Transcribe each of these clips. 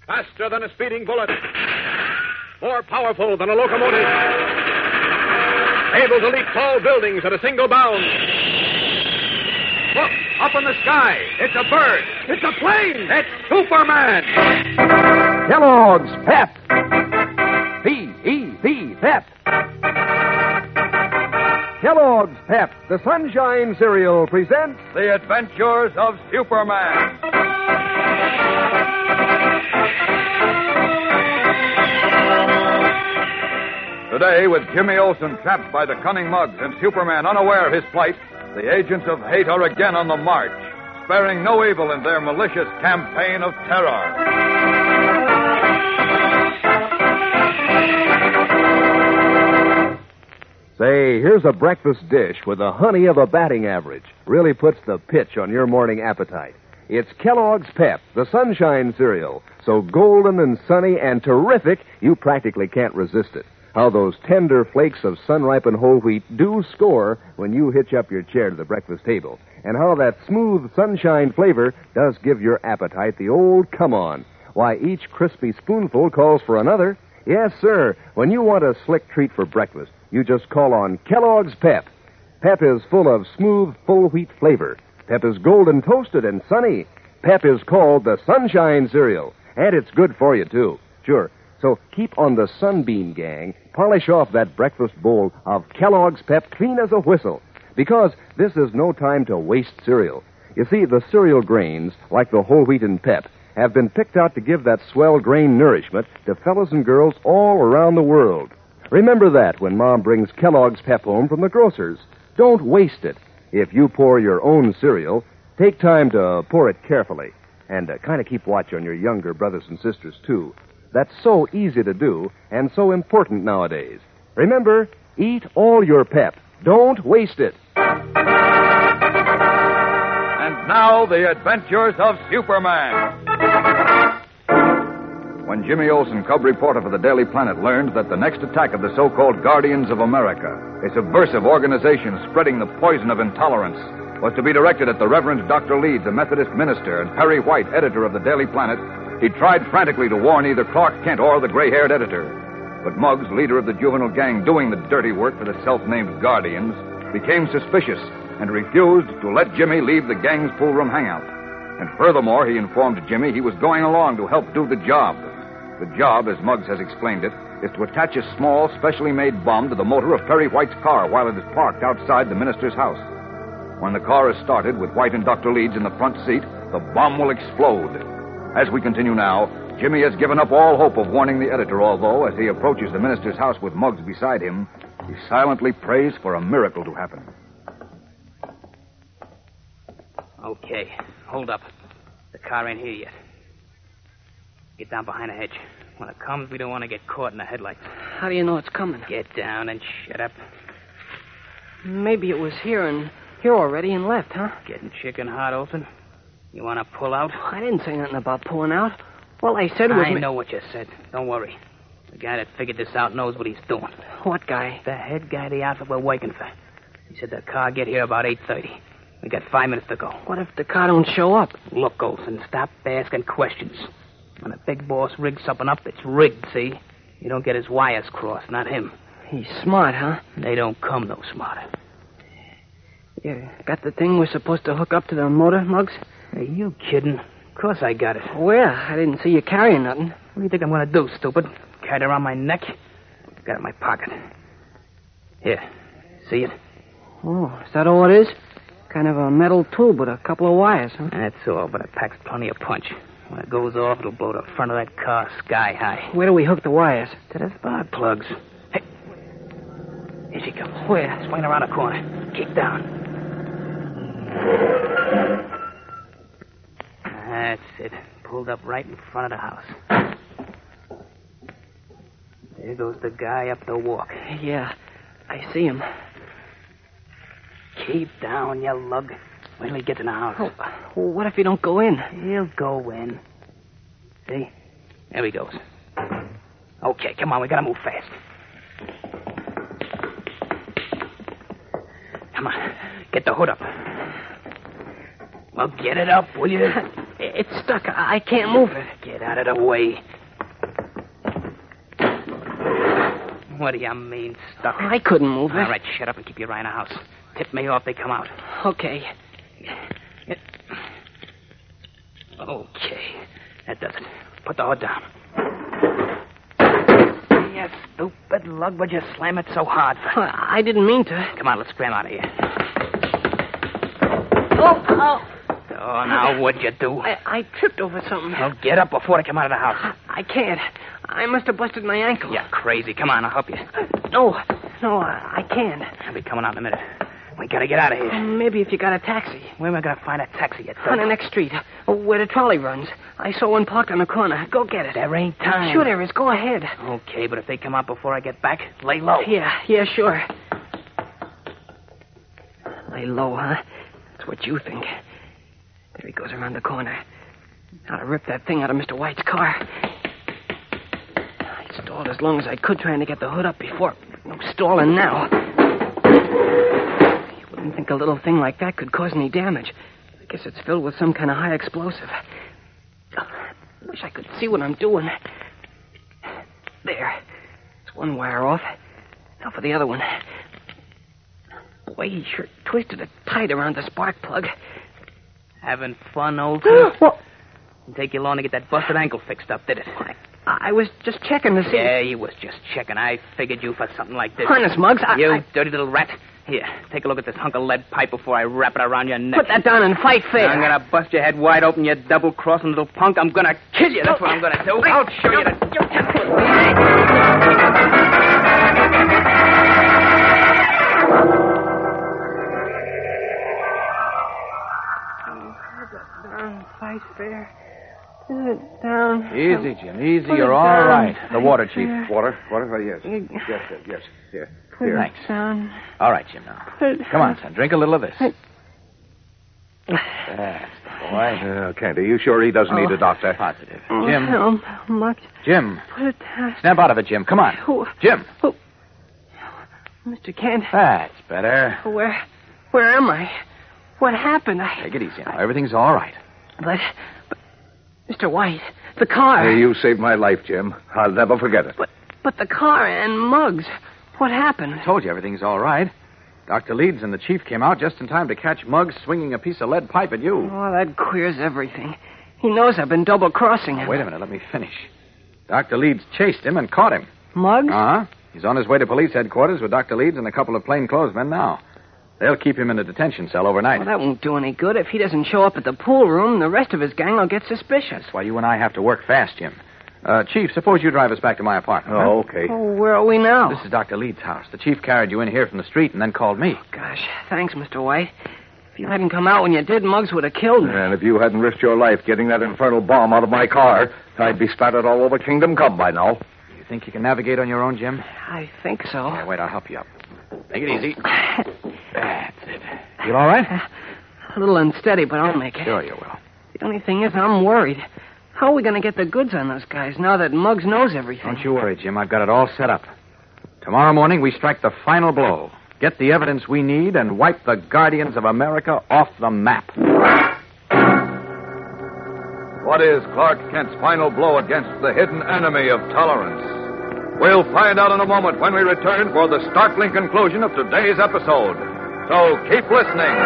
Faster than a speeding bullet. More powerful than a locomotive. Able to leap tall buildings at a single bound. Look, up in the sky. It's a bird. It's a plane. It's Superman. Kellogg's Pep. P-E-P, Pep. Kellogg's Pep, the Sunshine Cereal, presents The Adventures of Superman. Today, with Jimmy Olsen trapped by the cunning Muggs and Superman unaware of his plight, the agents of hate are again on the march, sparing no evil in their malicious campaign of terror. Say, here's a breakfast dish with the honey of a batting average. Really puts the pitch on your morning appetite. It's Kellogg's Pep, the Sunshine Cereal. So golden and sunny and terrific, you practically can't resist it. How those tender flakes of sun-ripened whole wheat do score when you hitch up your chair to the breakfast table. And how that smooth sunshine flavor does give your appetite the old come-on. Why, each crispy spoonful calls for another. Yes, sir. When you want a slick treat for breakfast, you just call on Kellogg's Pep. Pep is full of smooth, full wheat flavor. Pep is golden toasted and sunny. Pep is called the Sunshine Cereal. And it's good for you, too. Sure. So keep on the Sunbeam gang. Polish off that breakfast bowl of Kellogg's Pep clean as a whistle. Because this is no time to waste cereal. You see, the cereal grains, like the whole wheat and Pep, have been picked out to give that swell grain nourishment to fellows and girls all around the world. Remember that when Mom brings Kellogg's Pep home from the grocer's. Don't waste it. If you pour your own cereal, take time to pour it carefully. And kind of keep watch on your younger brothers and sisters, too. That's so easy to do and so important nowadays. Remember, eat all your Pep. Don't waste it. And now, the adventures of Superman. When Jimmy Olsen, cub reporter for the Daily Planet, learned that the next attack of the so-called Guardians of America, a subversive organization spreading the poison of intolerance, was to be directed at the Reverend Dr. Leeds, a Methodist minister, and Perry White, editor of the Daily Planet, he tried frantically to warn either Clark Kent or the gray-haired editor. But Muggs, leader of the juvenile gang doing the dirty work for the self-named Guardians, became suspicious and refused to let Jimmy leave the gang's poolroom hangout. And furthermore, he informed Jimmy he was going along to help do the job. The job, as Muggs has explained it, is to attach a small, specially made bomb to the motor of Perry White's car while it is parked outside the minister's house. When the car is started with White and Dr. Leeds in the front seat, the bomb will explode. As we continue now, Jimmy has given up all hope of warning the editor, although, as he approaches the minister's house with Muggs beside him, he silently prays for a miracle to happen. Okay, hold up. The car ain't here yet. Get down behind a hedge. When it comes, we don't want to get caught in the headlights. How do you know it's coming? Get down and shut up. Maybe it was here already and left, huh? Getting chicken hot, Olsen? You want to pull out? I didn't say nothing about pulling out. All I said was... I know what you said. Don't worry. The guy that figured this out knows what he's doing. What guy? The head guy of the outfit we're working for. He said the car get here about 8:30. We got 5 minutes to go. What if the car don't show up? Look, Olsen, stop asking questions. When a big boss rigs something up, it's rigged, see? You don't get his wires crossed, not him. He's smart, huh? They don't come no smarter. You got the thing we're supposed to hook up to the motor, Muggs? Are you kidding? Of course I got it. Where? I didn't see you carrying nothing. What do you think I'm going to do, stupid? Carry it around my neck? Got it in my pocket. Here. See it? Oh, is that all it is? Kind of a metal tube with a couple of wires, huh? That's all, but it packs plenty of punch. When it goes off, it'll blow the front of that car sky high. Where do we hook the wires? To the spark plugs. Hey. Here she comes. Where? Swing around the corner. Kick down. That's it. Pulled up right in front of the house. There goes the guy up the walk. Yeah, I see him. Keep down, you lug. Wait till he gets in the house. Oh, well, what if he don't go in? He'll go in. See? There he goes. Okay, come on. We gotta move fast. Come on. Get the hood up. Well, get it up, will you? It's stuck. I can't move it. Get out of the way. What do you mean, stuck? I couldn't move it. All right, shut up and keep your eye on the house. Tip me off, they come out. Okay. Okay. That does it. Put the hood down. You stupid lug, would you slam it so hard? I didn't mean to. Come on, let's scram out of here. Oh. Oh, now what'd you do? I tripped over something. Well, get up before they come out of the house. I can't. I must have busted my ankle. You're crazy. Come on, I'll help you. No, I can't. I'll be coming out in a minute. We gotta get out of here. Maybe if you got a taxi. Where am I gonna find a taxi at? On the next street, where the trolley runs. I saw one parked on the corner. Go get it. There ain't time. Sure there is. Go ahead. Okay, but if they come out before I get back, lay low. Yeah, sure. Lay low, huh? That's what you think. There he goes around the corner. Now to rip that thing out of Mr. White's car. I stalled as long as I could trying to get the hood up before. No stalling now. You wouldn't think a little thing like that could cause any damage. I guess it's filled with some kind of high explosive. I wish I could see what I'm doing. There. It's one wire off. Now for the other one. Boy, he sure twisted it tight around the spark plug. Having fun, old friend? What? Didn't take you long to get that busted ankle fixed up, did it? I was just checking to see. Yeah, you was just checking. I figured you for something like this. Honest, Muggs, You dirty little rat. Here, take a look at this hunk of lead pipe before I wrap it around your neck. Put that down and fight fair. I'm gonna bust your head wide open, you double-crossing little punk. I'm gonna kill you. That's what I'm gonna do. I'll show you that. Down, fight fair. Put it down. Easy, Jim. Easy. You're all right. The water, Chief. Water? Water? Yes. Yes. Here. Put Here. it down. All right, Jim, now. Come on, son. Drink a little of this. That's the boy. Kent, are you sure he doesn't need a doctor? Positive. Oh, Jim. How much? Jim. Put it down. Snap out of it, Jim. Come on. Who? Jim. Mr. Kent. That's better. Where am I? What happened? Take it easy now. Everything's all right. But Mr. White, the car. You saved my life, Jim. I'll never forget it. But the car and Muggs. What happened? I told you everything's all right. Dr. Leeds and the chief came out just in time to catch Muggs swinging a piece of lead pipe at you. Oh, that queers everything. He knows I've been double-crossing him. Wait a minute. Let me finish. Dr. Leeds chased him and caught him. Muggs? Uh-huh. He's on his way to police headquarters with Dr. Leeds and a couple of plainclothesmen now. They'll keep him in a detention cell overnight. Well, that won't do any good. If he doesn't show up at the pool room, the rest of his gang will get suspicious. That's why you and I have to work fast, Jim. Chief, suppose you drive us back to my apartment. Oh, okay. Oh, where are we now? This is Dr. Leeds' house. The chief carried you in here from the street and then called me. Gosh, thanks, Mr. White. If you hadn't come out when you did, Muggs would have killed me. And if you hadn't risked your life getting that infernal bomb out of my car, I'd be spattered all over Kingdom Come by now. You think you can navigate on your own, Jim? I think so. Yeah, wait, I'll help you up. Take it easy. That's it. Feel all right? A little unsteady, but I'll make it. Sure you will. The only thing is, I'm worried. How are we going to get the goods on those guys now that Muggs knows everything? Don't you worry, Jim. I've got it all set up. Tomorrow morning, we strike the final blow. Get the evidence we need and wipe the Guardians of America off the map. What is Clark Kent's final blow against the hidden enemy of tolerance? We'll find out in a moment when we return for the startling conclusion of today's episode. So keep listening.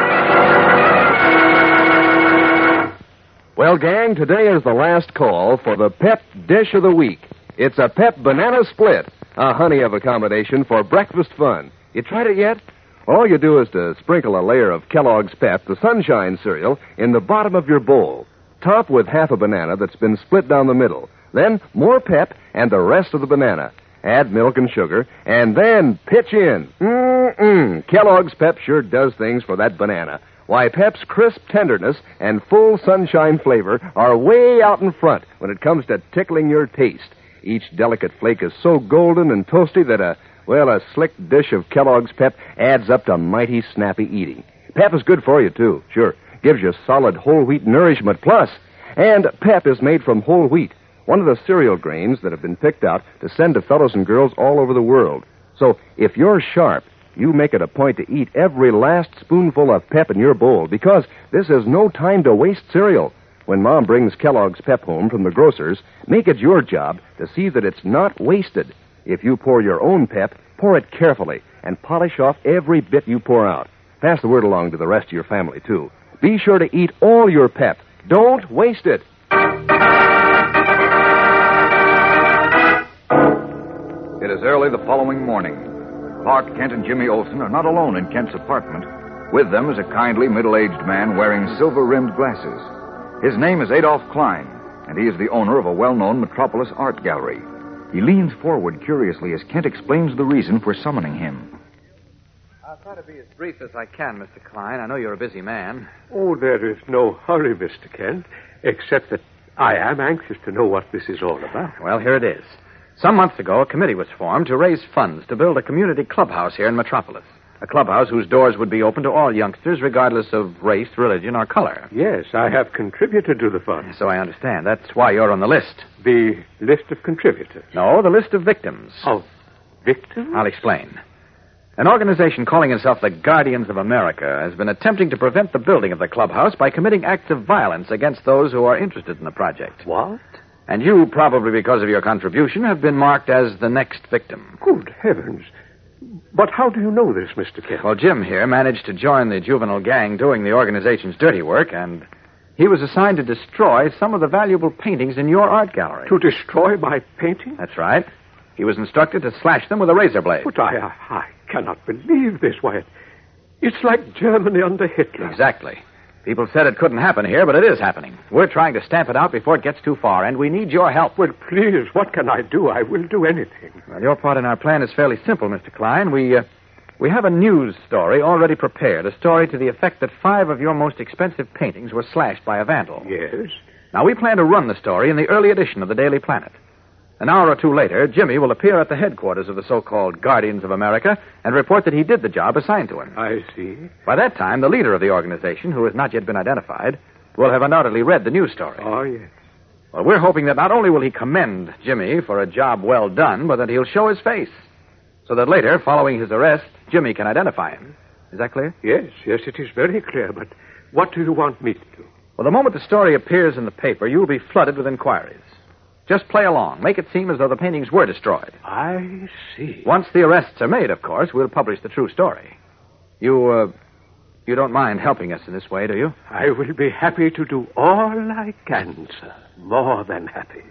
Well, gang, today is the last call for the Pep Dish of the Week. It's a Pep Banana Split, a honey of accommodation for breakfast fun. You tried it yet? All you do is to sprinkle a layer of Kellogg's Pep, the Sunshine cereal, in the bottom of your bowl. Top with half a banana that's been split down the middle. Then more Pep and the rest of the banana. Add milk and sugar, and then pitch in. Kellogg's Pep sure does things for that banana. Why, Pep's crisp tenderness and full sunshine flavor are way out in front when it comes to tickling your taste. Each delicate flake is so golden and toasty that a slick dish of Kellogg's Pep adds up to mighty snappy eating. Pep is good for you, too, sure. Gives you solid whole wheat nourishment plus. And Pep is made from whole wheat, one of the cereal grains that have been picked out to send to fellows and girls all over the world. So if you're sharp, you make it a point to eat every last spoonful of Pep in your bowl because this is no time to waste cereal. When Mom brings Kellogg's Pep home from the grocer's, make it your job to see that it's not wasted. If you pour your own Pep, pour it carefully and polish off every bit you pour out. Pass the word along to the rest of your family, too. Be sure to eat all your Pep. Don't waste it. It is early the following morning. Clark Kent and Jimmy Olsen are not alone in Kent's apartment. With them is a kindly, middle-aged man wearing silver-rimmed glasses. His name is Adolph Klein, and he is the owner of a well-known Metropolis art gallery. He leans forward curiously as Kent explains the reason for summoning him. I'll try to be as brief as I can, Mr. Klein. I know you're a busy man. Oh, there is no hurry, Mr. Kent, except that I am anxious to know what this is all about. Well, here it is. Some months ago, a committee was formed to raise funds to build a community clubhouse here in Metropolis. A clubhouse whose doors would be open to all youngsters, regardless of race, religion, or color. Yes, I have contributed to the fund. So I understand. That's why you're on the list. The list of contributors? No, the list of victims. Of victims? I'll explain. An organization calling itself the Guardians of America has been attempting to prevent the building of the clubhouse by committing acts of violence against those who are interested in the project. What? And you, probably because of your contribution, have been marked as the next victim. Good heavens. But how do you know this, Mr. Kent? Well, Jim here managed to join the juvenile gang doing the organization's dirty work, and he was assigned to destroy some of the valuable paintings in your art gallery. To destroy my painting? That's right. He was instructed to slash them with a razor blade. But I cannot believe this, Wyatt. It's like Germany under Hitler. Exactly. People said it couldn't happen here, but it is happening. We're trying to stamp it out before it gets too far, and we need your help. Well, please, what can I do? I will do anything. Well, your part in our plan is fairly simple, Mr. Klein. We have a news story already prepared, a story to the effect that 5 of your most expensive paintings were slashed by a vandal. Yes? Now, we plan to run the story in the early edition of the Daily Planet. An hour or two later, Jimmy will appear at the headquarters of the so-called Guardians of America and report that he did the job assigned to him. I see. By that time, the leader of the organization, who has not yet been identified, will have undoubtedly read the news story. Oh, yes. Well, we're hoping that not only will he commend Jimmy for a job well done, but that he'll show his face, so that later, following his arrest, Jimmy can identify him. Is that clear? Yes, it is very clear, but what do you want me to do? Well, the moment the story appears in the paper, you'll be flooded with inquiries. Just play along. Make it seem as though the paintings were destroyed. I see. Once the arrests are made, of course, we'll publish the true story. You don't mind helping us in this way, do you? I will be happy to do all I can, sir. More than happy.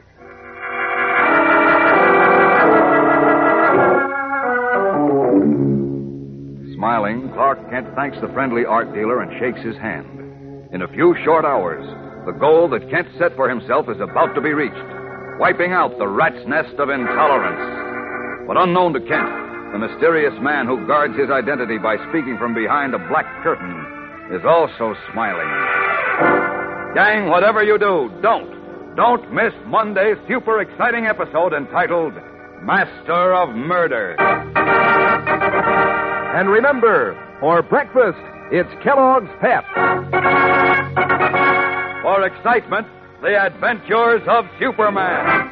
Smiling, Clark Kent thanks the friendly art dealer and shakes his hand. In a few short hours, the goal that Kent set for himself is about to be reached, wiping out the rat's nest of intolerance. But unknown to Kent, the mysterious man who guards his identity by speaking from behind a black curtain is also smiling. Gang, whatever you do, don't miss Monday's super exciting episode entitled Master of Murder. And remember, for breakfast, it's Kellogg's Pep. For excitement, the adventures of Superman.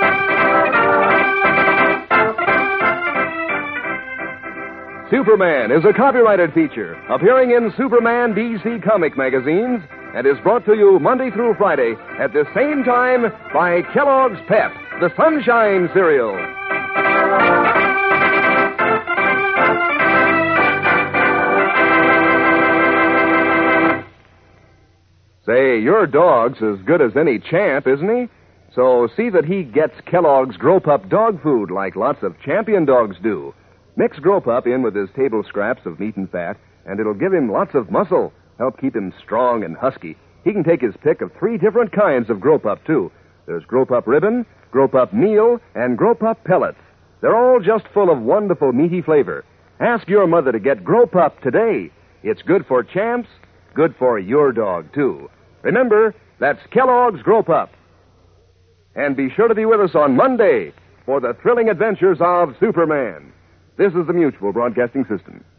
Superman is a copyrighted feature appearing in Superman DC comic magazines and is brought to you Monday through Friday at the same time by Kellogg's Pep, the Sunshine Cereal. Say, your dog's as good as any champ, isn't he? So see that he gets Kellogg's Grow Pup dog food like lots of champion dogs do. Mix Grow Pup in with his table scraps of meat and fat, and it'll give him lots of muscle, help keep him strong and husky. He can take his pick of 3 different kinds of Grow Pup, too. There's Grow Pup Ribbon, Grow Pup Meal, and Grow Pup Pellets. They're all just full of wonderful meaty flavor. Ask your mother to get Grow Pup today. It's good for champs, good for your dog, too. Remember, that's Kellogg's Grow Pup. And be sure to be with us on Monday for the thrilling adventures of Superman. This is the Mutual Broadcasting System.